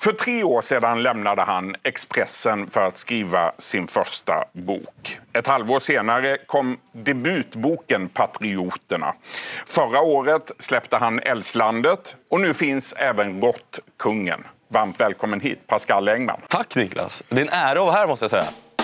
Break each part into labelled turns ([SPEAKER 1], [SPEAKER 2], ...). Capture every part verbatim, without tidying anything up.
[SPEAKER 1] För tre år sedan lämnade han Expressen för att skriva sin första bok. Ett halvår senare kom debutboken Patrioterna. Förra året släppte han Älvslandet och nu finns även Råttkungen. Varmt välkommen hit, Pascal Engman.
[SPEAKER 2] Tack Niklas, det är en ära att vara här måste jag säga.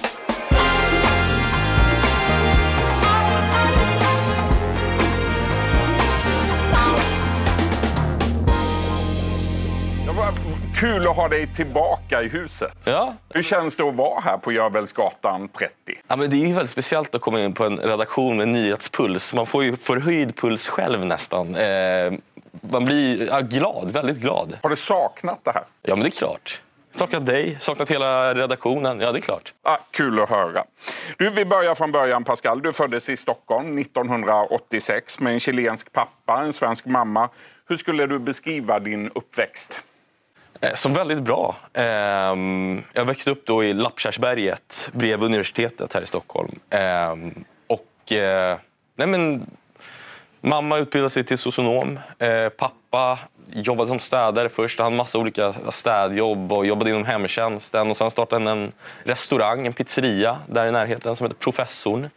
[SPEAKER 1] Kul att ha dig tillbaka i huset.
[SPEAKER 2] Ja.
[SPEAKER 1] Hur känns det att vara här på Görvelsgatan trettio?
[SPEAKER 2] Ja, men det är ju väldigt speciellt att komma in på en redaktion med nyhetspuls. Man får ju förhöjd puls själv nästan. Eh, man blir ja, glad, väldigt glad.
[SPEAKER 1] Har du saknat det här?
[SPEAKER 2] Ja, men det är klart. Saknat dig, saknat hela redaktionen. Ja, det är klart.
[SPEAKER 1] Ah, kul att höra. Du, vi börjar från början, Pascal. Du föddes i Stockholm nittonhundraåttiosex med en chilensk pappa, en svensk mamma. Hur skulle du beskriva din uppväxt?
[SPEAKER 2] Som väldigt bra. Jag växte upp då i Lappkärrsberget bredvid universitetet här i Stockholm. Och nej men, mamma utbildade sig till socionom. Pappa jobbade som städare först. Han hade en massa olika städjobb och jobbade inom hemtjänsten. Och sen startade han en restaurang, en pizzeria där i närheten som heter Professorn.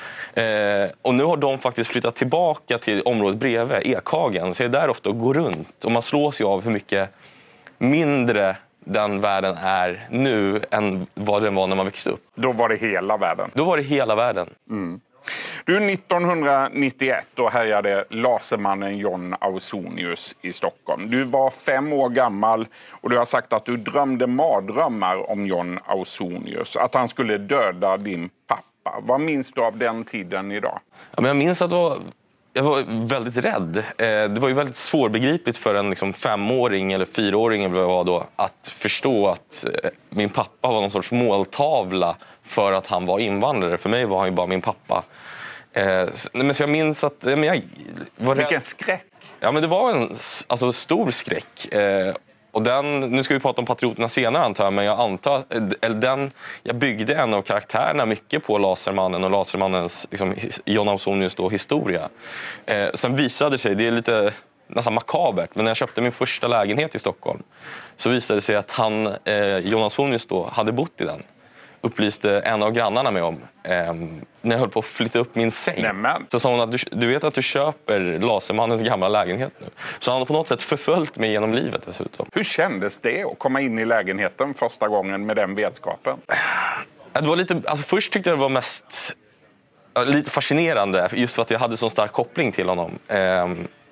[SPEAKER 2] Och nu har de faktiskt flyttat tillbaka till området bredvid, Ekhagen. Så jag är där ofta och går runt. Och man slås ju av hur mycket mindre den världen är nu än vad den var när man växte upp.
[SPEAKER 1] Då var det hela världen?
[SPEAKER 2] Då var det hela världen.
[SPEAKER 1] Mm. Du, nittonhundranittioett då härjade lasermannen John Ausonius i Stockholm. Du var fem år gammal och du har sagt att du drömde mardrömmar om John Ausonius. Att han skulle döda din pappa. Vad minns du av den tiden idag?
[SPEAKER 2] Ja, men jag minns att det var... Jag var väldigt rädd. Det var ju väldigt svårbegripligt för en liksom femåring eller fyraåring eller vad jag var då, att förstå att min pappa var någon sorts måltavla för att han var invandrare. För mig var han ju bara min pappa. Men så jag minns att... Men jag var
[SPEAKER 1] Vilken
[SPEAKER 2] rädd.
[SPEAKER 1] skräck!
[SPEAKER 2] Ja, men det var en alltså, stor skräck. Och den, nu ska vi prata om Patrioterna senare antar jag, men jag antar, eller den, jag byggde en av karaktärerna mycket på Lasermannen och Lasermannens liksom, John Ausonius då, historia. Eh, sen visade det sig, det är lite nästan makabert, men när jag köpte min första lägenhet i Stockholm så visade det sig att han, eh, John Ausonius då, hade bott i den. Upplyste en av grannarna med om eh, när jag höll på att flytta upp min säng.
[SPEAKER 1] Nämen.
[SPEAKER 2] Så sa hon att du, du vet att du köper Lasermannens gamla lägenhet nu. Så han har på något sätt förföljt mig genom livet dessutom.
[SPEAKER 1] Hur kändes det att komma in i lägenheten första gången med den vetskapen?
[SPEAKER 2] Det var lite, alltså först tyckte jag det var mest lite fascinerande just för att jag hade så stark koppling till honom. Eh,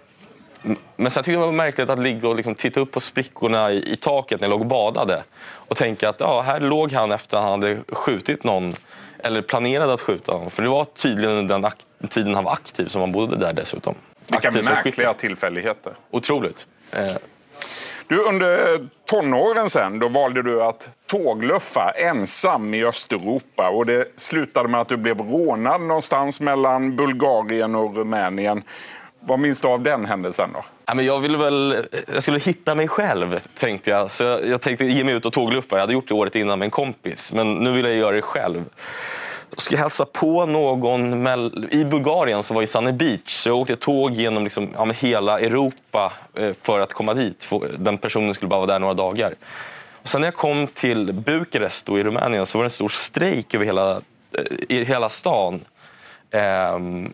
[SPEAKER 2] Men sen tyckte jag det var märkligt att ligga och liksom titta upp på sprickorna i, i taket när jag låg och badade. Och tänka att ja, här låg han efter att han hade skjutit någon. Eller planerade att skjuta någon. För det var tydligen den ak- tiden han var aktiv som han bodde där dessutom.
[SPEAKER 1] Vilka
[SPEAKER 2] Aktiv
[SPEAKER 1] märkliga tillfälligheter.
[SPEAKER 2] Otroligt. Eh.
[SPEAKER 1] Du, under tonåren sen, då valde du att tågluffa ensam i Östeuropa. Och det slutade med att du blev rånad någonstans mellan Bulgarien och Rumänien. Vad minns du av den händelsen då?
[SPEAKER 2] Ja, men jag ville väl, jag skulle hitta mig själv tänkte jag. Så jag, jag tänkte ge mig ut och tågluffa. Jag hade gjort det året innan med en kompis. Men nu vill jag göra det själv. Jag skulle hälsa på någon mell- i Bulgarien som var i Sunny Beach. Så jag åkte tåg genom liksom, ja, hela Europa för att komma dit. Den personen skulle bara vara där några dagar. Och sen när jag kom till Bukarest då, i Rumänien så var det en stor strejk över hela, i hela stan. Ehm,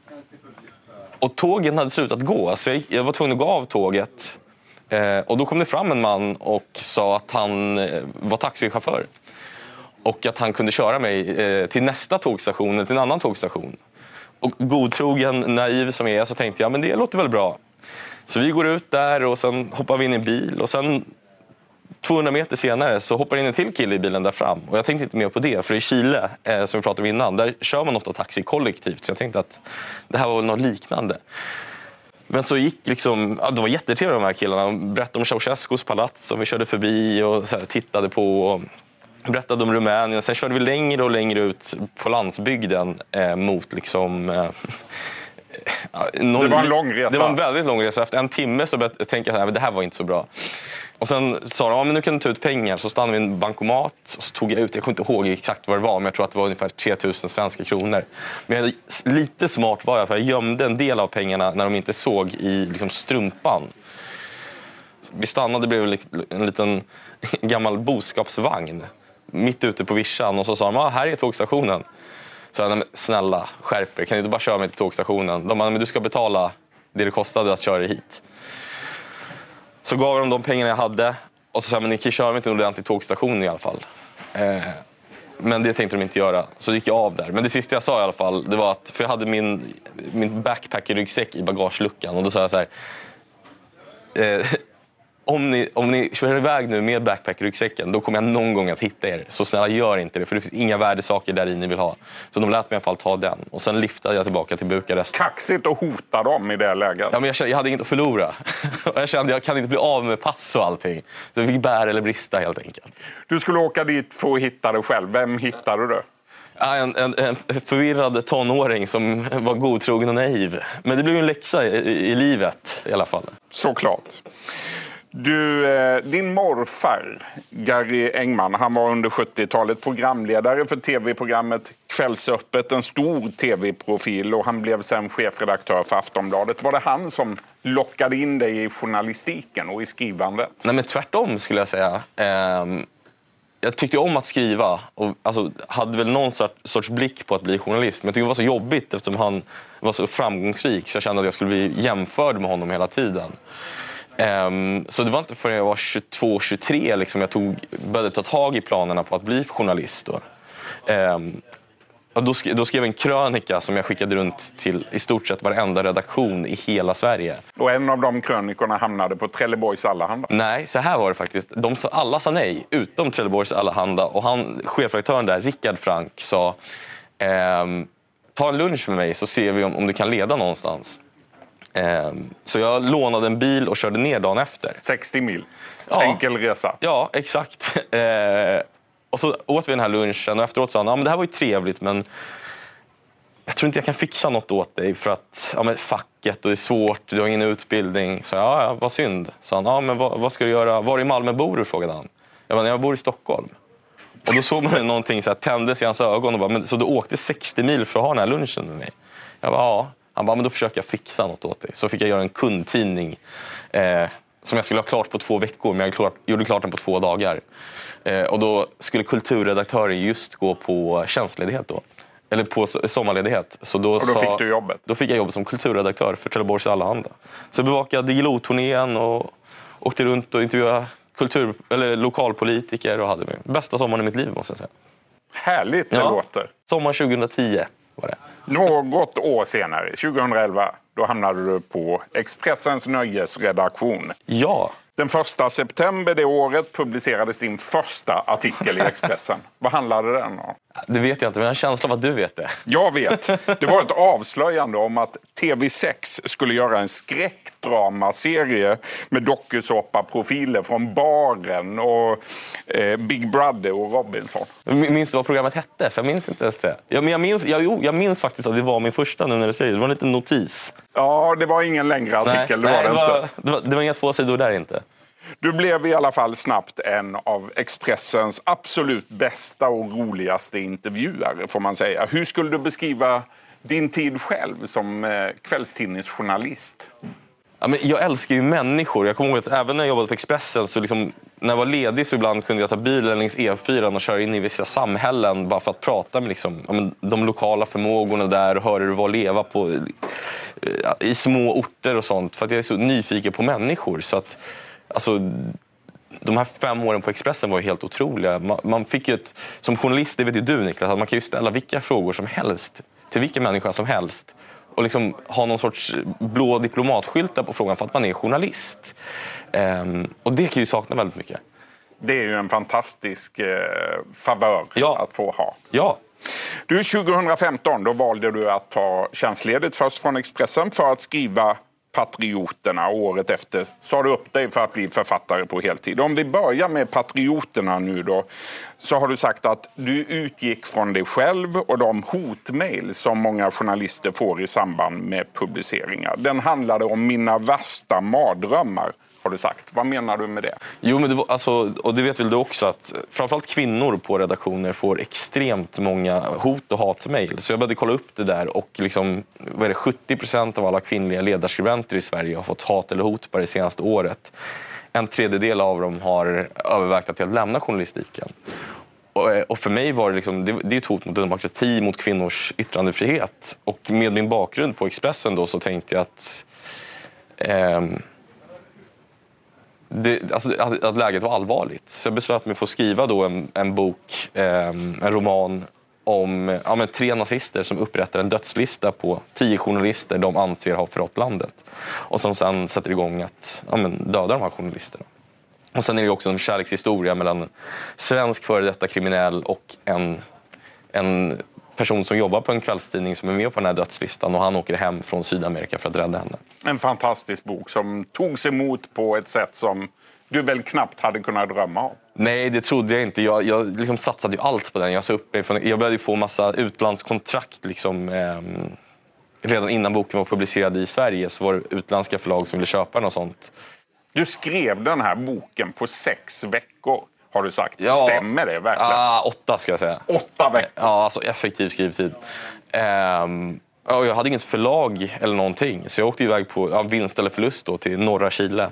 [SPEAKER 2] Och tågen hade slutat gå, så jag, jag var tvungen att gå av tåget. Eh, och då kom det fram en man och sa att han eh, var taxichaufför. Och att han kunde köra mig eh, till nästa tågstation, eller till en annan tågstation. Och godtrogen, naiv som jag är, så tänkte jag, men det låter väl bra. Så vi går ut där och sen hoppar vi in i en bil. Och sen tvåhundra meter senare så hoppar in en till kille i bilen där fram. Och jag tänkte inte mer på det, för i Chile, eh, som vi pratade om innan, där kör man ofta taxi kollektivt. Så jag tänkte att det här var väl något liknande. Men så gick liksom, ja, det var jättetrevliga de här killarna. De berättade om Ceausescus palats som vi körde förbi och så här, tittade på. Och berättade om Rumänien. Sen körde vi längre och längre ut på landsbygden eh, mot liksom... Eh, någon,
[SPEAKER 1] det var en lång resa.
[SPEAKER 2] Det var en väldigt lång resa. Efter en timme så tänkte jag att det här var inte så bra. Och sen sa de, ja, men nu kan du ta ut pengar. Så stannade vi i en bankomat och så tog jag ut, jag kommer inte ihåg exakt vad det var, men jag tror att det var ungefär tre tusen svenska kronor. Men jag, lite smart var jag, för jag gömde en del av pengarna när de inte såg i liksom, strumpan. Vi stannade bredvid en liten gammal boskapsvagn mitt ute på vischan och så sa de, ah, här är tågstationen. Så jag, snälla, skärper, kan du inte bara köra mig till tågstationen? De bara, men du ska betala det det kostade att köra hit. Så gav de de pengarna jag hade och så sa men ni kan köra mig till en ordentlig tågstation i alla fall. Eh, men det tänkte de inte göra, så gick jag av där. Men det sista jag sa i alla fall, det var att, för jag hade min, min backpacker-ryggsäck i bagageluckan och då sa jag så här, eh, Om ni, om ni kör iväg nu med backpack-ryggsäcken, då kommer jag någon gång att hitta er. Så snälla, gör inte det, för det finns inga värdesaker där i ni vill ha. Så de lät mig i alla fall ta den. Och sen liftade jag tillbaka till Bukarest.
[SPEAKER 1] Kaxigt att hota dem i det läget.
[SPEAKER 2] Ja, men jag, jag hade inget att förlora. Jag kände jag kan inte bli av med pass och allting. Så jag fick bära eller brista helt enkelt.
[SPEAKER 1] Du skulle åka dit för att hitta dig själv. Vem hittade du?
[SPEAKER 2] Ja, en, en, en förvirrad tonåring som var godtrogen och naiv. Men det blev ju en läxa i, i, i livet i alla fall.
[SPEAKER 1] Såklart. Du, eh, din morfar, Gary Engman, han var under sjuttiotalet programledare för tv-programmet Kvällsöppet, en stor tv-profil, och han blev sen chefredaktör för Aftonbladet. Var det han som lockade in dig i journalistiken och i skrivandet?
[SPEAKER 2] Nej, men tvärtom skulle jag säga. Ehm, jag tyckte om att skriva och alltså, hade väl någon sorts blick på att bli journalist. Men jag tyckte det var så jobbigt eftersom han var så framgångsrik, så jag kände att jag skulle bli jämförd med honom hela tiden. Um, så det var inte förrän jag var tjugotvå tjugotre liksom jag tog, började ta tag i planerna på att bli journalist. Då. Um, och då, sk- då skrev jag en krönika som jag skickade runt till i stort sett varenda redaktion i hela Sverige.
[SPEAKER 1] Och en av de krönikorna hamnade på Trelleborgs Allehanda?
[SPEAKER 2] Nej, så här var det faktiskt. De sa, alla sa nej, utom Trelleborgs Allehanda. Och han, chefredaktören där, Rickard Frank, sa um, ta en lunch med mig så ser vi om, om du kan leda någonstans. Så jag lånade en bil och körde ner dagen efter.
[SPEAKER 1] sextio mil.
[SPEAKER 2] Ja.
[SPEAKER 1] Enkel resa.
[SPEAKER 2] Ja, exakt. Och så åt vi den här lunchen och efteråt sa han, ja, men det här var ju trevligt, men jag tror inte jag kan fixa något åt dig för att ja, men facket och det är svårt, du har ingen utbildning. Så ja, ja, vad synd. Så han, ja, men vad, vad ska du göra? Var i Malmö bor du? Frågade han. Jag bara, jag bor i Stockholm. Och då såg man någonting så här, tändes i hans ögon och bara, men, så du åkte sextio mil för att ha den här lunchen med mig? Jag bara, ja. Han bara, men då försöker jag fixa något åt dig. Så fick jag göra en kundtidning eh, som jag skulle ha klart på två veckor, men jag klart, gjorde klart den på två dagar. Eh, och då skulle kulturredaktören just gå på tjänstledighet då. Eller på sommarledighet. Så då
[SPEAKER 1] och då
[SPEAKER 2] sa,
[SPEAKER 1] fick du jobbet?
[SPEAKER 2] Då fick jag jobb som kulturredaktör för Trelleborgs Allehanda. Så jag bevakade Diggiloo-turnén och åkte runt och intervjuade kultur, eller lokalpolitiker och hade min bästa sommaren i mitt liv, måste jag säga.
[SPEAKER 1] Härligt det
[SPEAKER 2] ja.
[SPEAKER 1] låter.
[SPEAKER 2] Sommar tjugohundratio var det.
[SPEAKER 1] Något år senare, tjugohundraelva, då hamnade du på Expressens nöjesredaktion.
[SPEAKER 2] Ja.
[SPEAKER 1] Den första september det året publicerades din första artikel i Expressen. Vad handlade den om?
[SPEAKER 2] Det vet jag inte, men jag har en känsla av att du vet det.
[SPEAKER 1] Jag vet. Det var ett avslöjande om att T V sex skulle göra en skräckdramaserie med dokusåpa-profiler från Baren och eh, Big Brother och Robinson.
[SPEAKER 2] Minns du vad programmet hette? För jag minns inte ens det. Ja, men jag, minns, jag, jo, jag minns faktiskt att det var min första nu när du säger det. Det var en liten notis.
[SPEAKER 1] Ja, det var ingen längre artikel. Nej, det, var
[SPEAKER 2] nej,
[SPEAKER 1] det,
[SPEAKER 2] det, var,
[SPEAKER 1] inte.
[SPEAKER 2] Det, var, det var inga två sidor där inte.
[SPEAKER 1] Du blev i alla fall snabbt en av Expressens absolut bästa och roligaste intervjuare, får man säga. Hur skulle du beskriva din tid själv som eh, kvällstidningsjournalist?
[SPEAKER 2] Ja, men jag älskar ju människor. Jag kommer ihåg att även när jag jobbade på Expressen, så liksom, när jag var ledig så ibland kunde jag ta bilen längs E fyra och köra in i vissa samhällen bara för att prata med liksom, ja, men de lokala förmågorna där och höra hur det var att leva på, ja, i små orter och sånt. För att jag är så nyfiken på människor. Så att, alltså, de här fem åren på Expressen var ju helt otroliga. Man, man fick ju ett, som journalist, det vet ju du Niklas, att man kan ju ställa vilka frågor som helst till vilken människa som helst. Och liksom ha någon sorts blå diplomatskyltar på frågan för att man är journalist. Um, och det kan ju sakna väldigt mycket.
[SPEAKER 1] Det är ju en fantastisk eh, favör
[SPEAKER 2] ja.
[SPEAKER 1] att få ha.
[SPEAKER 2] Ja.
[SPEAKER 1] Du, tjugohundrafemton då valde du att ta tjänstledigt först från Expressen för att skriva Patrioterna. Året efter sa du upp dig för att bli författare på heltid. Om vi börjar med Patrioterna nu då, så har du sagt att du utgick från dig själv och de hotmail som många journalister får i samband med publiceringar. Den handlade om mina värsta mardrömmar, har du sagt. Vad menar du med det? Jo, men det var, alltså, och det vet väl du också, att framförallt kvinnor på redaktioner får extremt många hot och hatmejl. Så jag började kolla upp det där och liksom, vad är det, sjuttio procent av alla kvinnliga ledarskribenter i Sverige har fått hat eller hot bara det senaste året.
[SPEAKER 2] en tredjedel av dem har övervägt att helt lämna journalistiken. Och, och för mig var det, liksom, det, det är ett hot mot demokrati, mot kvinnors yttrandefrihet. Och med min bakgrund på Expressen då så tänkte jag att, eh, det, alltså, att, att läget var allvarligt. Så jag beslöt mig för att skriva då en, en bok, eh, en roman om ja, men tre nazister som upprättar en dödslista på tio journalister de anser har förrått landet. Och som sen sätter igång att ja, men döda de här journalisterna. Och sen är det också en kärlekshistoria mellan en svensk före detta kriminell och en, en person som jobbar på en kvällstidning som är med på den här dödslistan. Och han åker hem från Sydamerika för att rädda henne.
[SPEAKER 1] En fantastisk bok som togs emot på ett sätt som du väl knappt hade kunnat drömma om.
[SPEAKER 2] Nej, det trodde jag inte. Jag, jag liksom satsade ju allt på den. Jag, upp, jag började få massa utlandskontrakt. Liksom, eh, redan innan boken var publicerad i Sverige så var det utländska förlag som ville köpa den och sånt.
[SPEAKER 1] Du skrev den här boken på sex veckor, har du sagt.
[SPEAKER 2] Ja,
[SPEAKER 1] stämmer det verkligen?
[SPEAKER 2] Ah, åtta ska jag säga.
[SPEAKER 1] Åtta veckor?
[SPEAKER 2] Ja, alltså effektiv skrivtid. Um, jag hade inget förlag eller någonting. Så jag åkte iväg på ja, vinst eller förlust då, till norra Chile.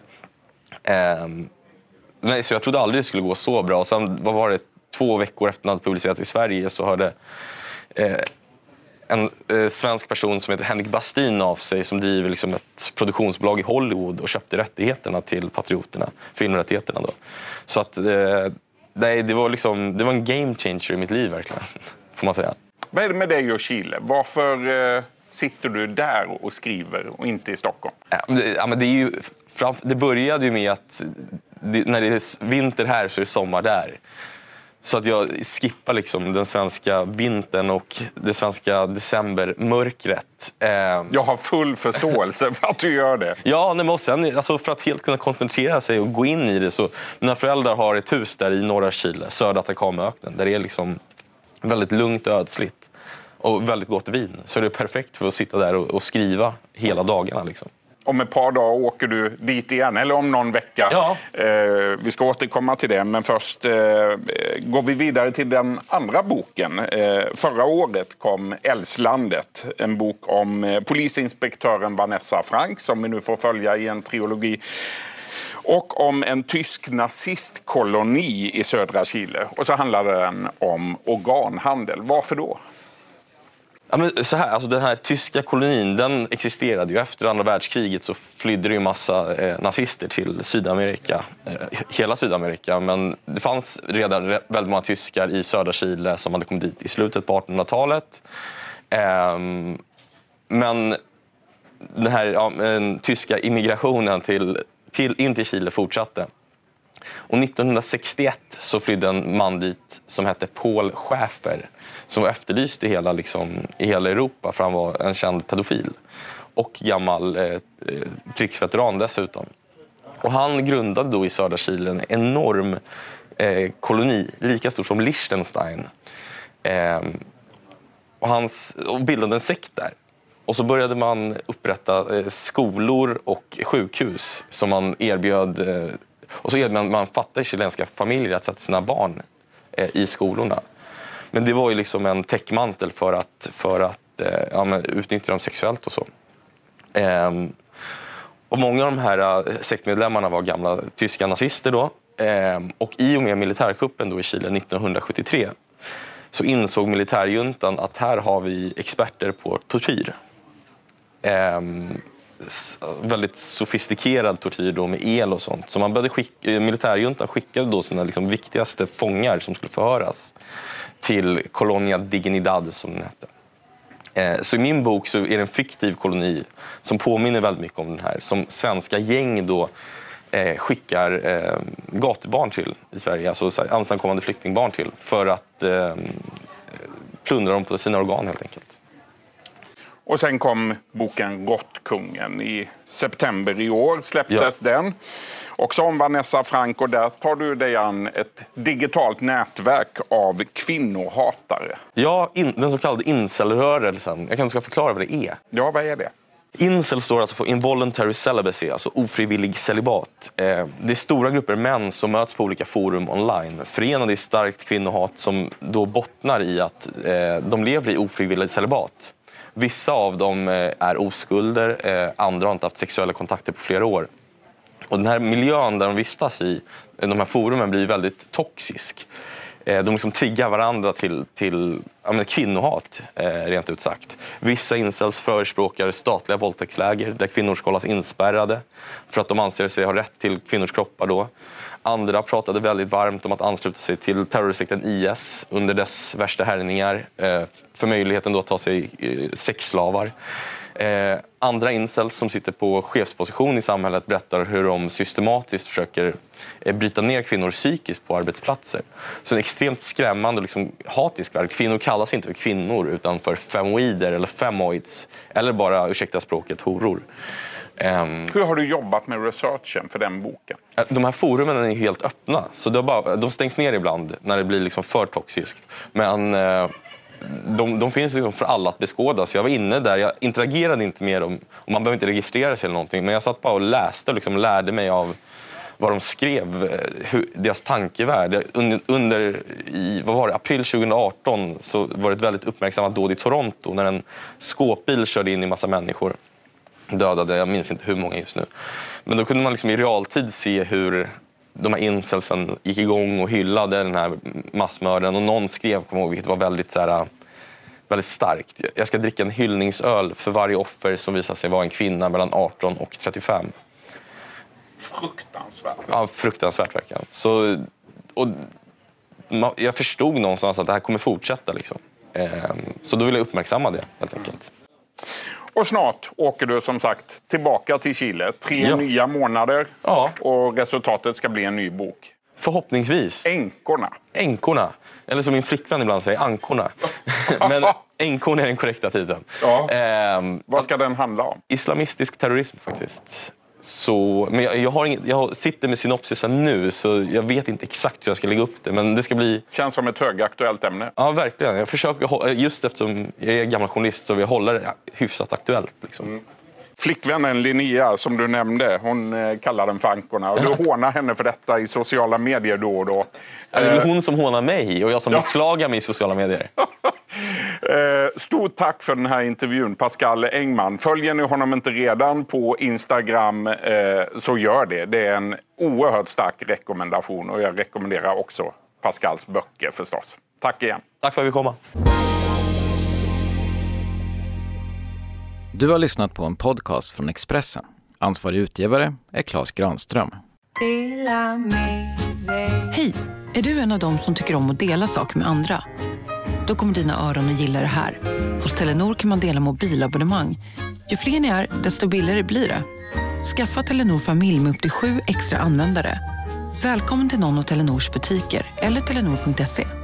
[SPEAKER 2] Um, nej, så jag trodde aldrig det skulle gå så bra. Och sen vad var det, två veckor efter att den hade publicerat i Sverige så hörde eh, en eh, svensk person som heter Henrik Bastin av sig som driver liksom ett produktionsbolag i Hollywood och köpte rättigheterna till Patrioterna, filmrättigheterna då. Så att eh, nej, det var liksom det var en game changer i mitt liv verkligen, får man säga.
[SPEAKER 1] Vad är det med dig och Chile? Varför eh, sitter du där och skriver och inte i Stockholm?
[SPEAKER 2] Ja, men det, ja, men det är ju fram, det började ju med att det, när det är vinter här så är det sommar där. Så att jag skippar liksom den svenska vintern och det svenska decembermörkret. Eh,
[SPEAKER 1] jag har full förståelse för att du gör det.
[SPEAKER 2] Ja, men sen, alltså för att helt kunna koncentrera sig och gå in i det. Så mina föräldrar har ett hus där i norra Chile, södra Atacamaöknen, där det är liksom väldigt lugnt och ödsligt och väldigt gott vin. Så det är perfekt för att sitta där och, och skriva hela dagarna liksom.
[SPEAKER 1] Om ett par dagar åker du dit igen, eller om någon vecka.
[SPEAKER 2] Ja.
[SPEAKER 1] Eh, vi ska återkomma till det, men först eh, går vi vidare till den andra boken. Eh, förra året kom Älvslandet, en bok om eh, polisinspektören Vanessa Frank, som vi nu får följa i en trilogi. Och om en tysk nazistkoloni i södra Chile. Och så handlar den om organhandel. Varför då?
[SPEAKER 2] Ja, men så här, alltså den här tyska kolonin, den existerade ju efter andra världskriget, så flydde det ju massa eh, nazister till Sydamerika, eh, hela Sydamerika, men det fanns redan väldigt många tyskar i södra Chile som hade kommit dit i slutet på artonhundratalet. Eh, men den här ja, den tyska immigrationen till, till, in till Chile fortsatte. Och nittonhundrasextioett så flydde en man dit som hette Paul Schäfer, som var efterlyst i hela, liksom, i hela Europa, för han var en känd pedofil och gammal eh, krigsveteran dessutom. Och han grundade då i södra Chile en enorm eh, koloni, lika stor som Liechtenstein. Eh, och, hans, och bildade en sekt där. Och så började man upprätta eh, skolor och sjukhus som man erbjöd. Eh, och så erbjöd man fattiga chilenska familjer att sätta sina barn eh, i skolorna. Men det var ju liksom en täckmantel för att, för att eh, ja, men utnyttja dem sexuellt och så. Eh, och många av de här sektmedlemmarna var gamla tyska nazister då. Eh, och i och med militärkuppen då i Chile nittonhundrasjuttiotre så insåg militärjuntan att här har vi experter på tortyr. Eh, väldigt sofistikerad tortyr då med el och sånt. Så man började skicka, militärjuntan skickade då sina liksom viktigaste fångar som skulle förhöras till Colonia Dignidad som den hette. Eh, så i min bok så är det en fiktiv koloni som påminner väldigt mycket om den här. Som svenska gäng då eh, skickar eh, gatubarn till i Sverige. Alltså ensamkommande flyktingbarn till. För att eh, plundra dem på sina organ helt enkelt.
[SPEAKER 1] Och sen kom boken Råttkungen i september i år, släpptes ja. den. Också om Vanessa Frank, och där tar du dig an ett digitalt nätverk av kvinnohatare.
[SPEAKER 2] Ja, in, den så kallade incelrörelsen. Jag kanske ska förklara vad det är.
[SPEAKER 1] Ja, vad är det?
[SPEAKER 2] Incel står alltså för involuntary celibacy, alltså ofrivillig celibat. Eh, det är stora grupper män som möts på olika forum online, förenade i starkt kvinnohat som då bottnar i att eh, de lever i ofrivillig celibat. Vissa av dem är oskulder, andra har inte haft sexuella kontakter på flera år. Och den här miljön där de vistas i, de här forumen, blir väldigt toxisk. De liksom triggar varandra till, till ja, men kvinnohat, eh, rent ut sagt. Vissa incels förespråkar statliga våldtäktsläger där kvinnor ska hållas inspärrade för att de anser sig ha rätt till kvinnors kroppar då. Andra pratade väldigt varmt om att ansluta sig till terrorsekten I S under dess värsta härjningar eh, för möjligheten då att ta sig eh, sexslavar. Eh, andra incels som sitter på chefsposition i samhället berättar hur de systematiskt försöker eh, bryta ner kvinnor psykiskt på arbetsplatser. Så en extremt skrämmande och liksom hatisk värld. Kvinnor kallas inte för kvinnor utan för femoider eller femoids eller bara, ursäkta språket, horor.
[SPEAKER 1] Um, Hur har du jobbat med researchen för den boken?
[SPEAKER 2] De här forumen är helt öppna, så de, bara, de stängs ner ibland när det blir liksom för toxiskt. Men eh, de, de finns liksom för alla att beskåda. Så jag var inne där, jag interagerade inte med dem och man behöver inte registrera sig eller någonting. Men jag satt bara och läste och liksom lärde mig av vad de skrev, hur, deras tankevärld. Under, under i, vad var det, april tjugoarton så var det ett väldigt uppmärksammat dåd i Toronto när en skåpbil körde in i massa människor. Dödade, jag minns inte hur många just nu. Men då kunde man liksom i realtid se hur de här incelsen gick igång och hyllade den här massmördaren. Och någon skrev, kommer ihåg, vilket var väldigt, så här, väldigt starkt. Jag ska dricka en hyllningsöl för varje offer som visar sig vara en kvinna mellan arton och trettiofem.
[SPEAKER 1] Fruktansvärt.
[SPEAKER 2] Ja, fruktansvärt verkligen. Så, och jag förstod någonstans att det här kommer fortsätta. Liksom. Så då vill jag uppmärksamma det, helt enkelt.
[SPEAKER 1] Och snart åker du som sagt tillbaka till Chile. Tre
[SPEAKER 2] ja.
[SPEAKER 1] nya månader
[SPEAKER 2] ja.
[SPEAKER 1] och resultatet ska bli en ny bok.
[SPEAKER 2] Förhoppningsvis.
[SPEAKER 1] Änkorna.
[SPEAKER 2] Änkorna. Eller som min flickvän ibland säger, ankorna. Men änkorna är den korrekta titeln.
[SPEAKER 1] Ja. Eh, Vad ska den handla om?
[SPEAKER 2] Islamistisk terrorism faktiskt. Så, men jag, jag, har inget, jag sitter med synopsisen nu så jag vet inte exakt hur jag ska lägga upp det. Men det ska bli...
[SPEAKER 1] Känns som ett högaktuellt ämne.
[SPEAKER 2] Ja, verkligen. Jag försöker, just eftersom jag är gammal journalist så vill jag hålla det hyfsat aktuellt. Liksom. Mm.
[SPEAKER 1] Flickvännen Linnea som du nämnde, hon kallar den för ankorna. Och du hånar henne för detta i sociala medier då och då.
[SPEAKER 2] Ja, det är hon som hånar mig och jag som ja. beklagar mig i sociala medier.
[SPEAKER 1] Stort tack för den här intervjun, Pascal Engman. Följer ni honom inte redan på Instagram så gör det. Det är en oerhört stark rekommendation och jag rekommenderar också Pascals böcker förstås. Tack igen.
[SPEAKER 2] Tack för att vi kom.
[SPEAKER 3] Du har lyssnat på en podcast från Expressen. Ansvarig utgivare är Claes Granström.
[SPEAKER 4] Hej, är du en av dem som tycker om att dela saker med andra? Då kommer dina öron att gilla det här. Hos Telenor kan man dela mobilabonnemang. Ju fler ni är, desto billigare blir det. Skaffa Telenor familj med upp till sju extra användare. Välkommen till någon av Telenors butiker eller telenor punkt se.